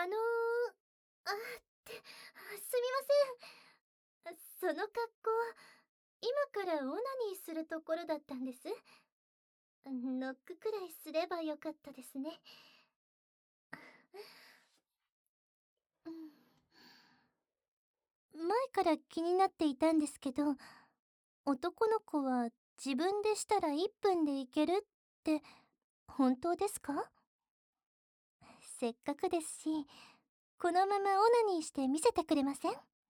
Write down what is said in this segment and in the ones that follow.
あのー、あってすみません。その格好、今からオナニーするところだったんです。ノックくらいすればよかったですね。前から気になっていたんですけど、男の子は自分でしたら1分でいけるって本当ですか？せっかくですし、このままオナニーして見せてくれません？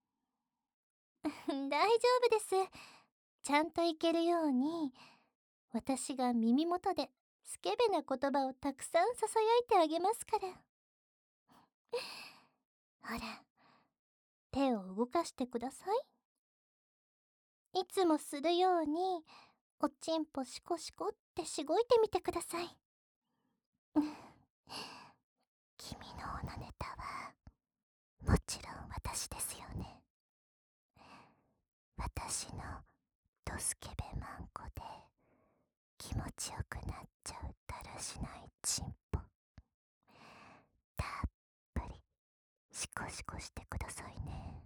大丈夫です。ちゃんといけるように、私が耳元でスケベな言葉をたくさんささやいてあげますから。ほら、手を動かしてください。いつもするように、おちんぽシコシコってしごいてみてください。君のオナネタは、もちろん私ですよね。私のドスケベマンコで気持ちよくなっちゃうだらしないチンポ、たっぷりシコシコしてくださいね。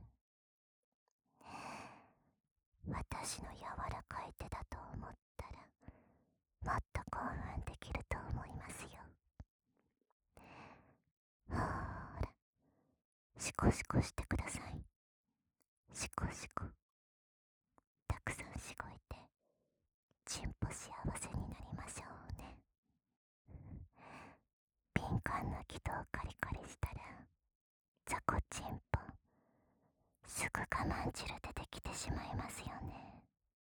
私の柔らかい手だと思ったら、もっと興奮できると思いますよ。ほーら、シコシコしてください。シコシコ。たくさんしごいて、チンポ幸せになりましょうね。敏感な気道カリカリしたら、ザコチンポすぐ我慢汁出てきてしまいますよね。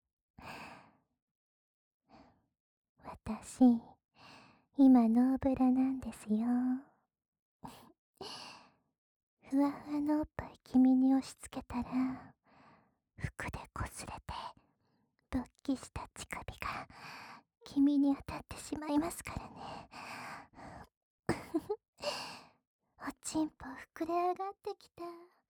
私、今ノーブラなんですよ。ふわふわのおっぱい君に押し付けたら、服でこすれて勃起した乳首が君に当たってしまいますからね。おちんぽ膨れ上がってきた。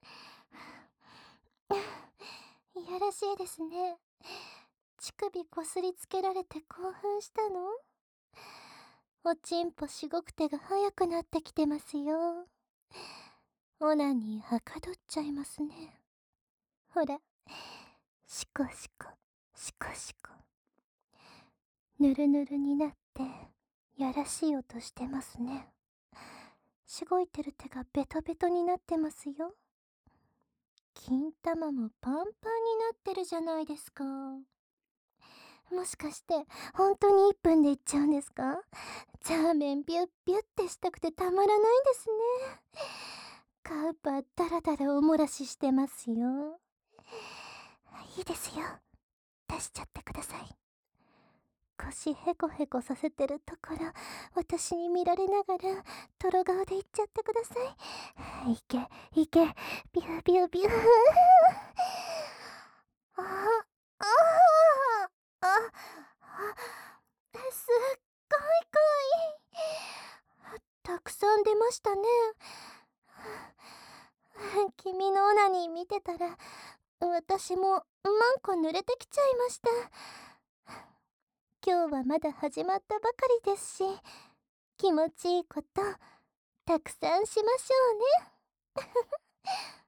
いやらしいですね。乳首こすりつけられて興奮したの？おちんぽしごく手が速くなってきてますよ。オナニーはかどっちゃいますね。ほら、シコシコ、シコシコ。ぬるぬるになって、やらしい音してますね。しごいてる手がベトベトになってますよ。金玉もパンパンになってるじゃないですか。もしかして本当に1分でいっちゃうんですか？ザーメンビュッビュってしたくてたまらないですね。カウパダラダラおもらししてますよ。いいですよ、出しちゃってください。腰ヘコヘコさせてるところ、私に見られながらトロ顔で言っちゃってください。いけいけ、ビュービュービュー。ああああ、すっごい濃い。たくさん出ましたね。君のオナニー見てたら、私もマンコ濡れてきちゃいました。今日はまだ始まったばかりですし、気持ちいいことたくさんしましょうね。